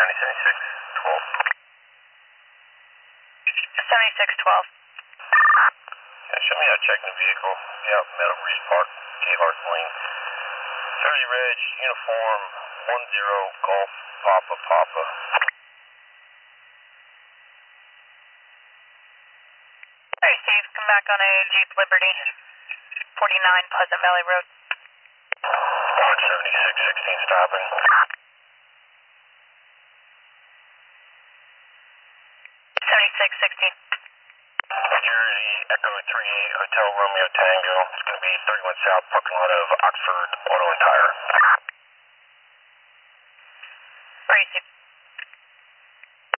County 7612. 7612. Yeah, show me checking the vehicle. Yeah, Meadow Breeze Park, Gayhart Lane. 30 Reg, uniform, 10 Golf, Papa, Papa. Very safe. Come back on a Jeep Liberty, 49 Pleasant Valley Road. 7616 stopping. 7616. New Jersey, Echo 38, Hotel Romeo Tango. It's going to be 31 South, parking lot of Oxford Auto and Tire.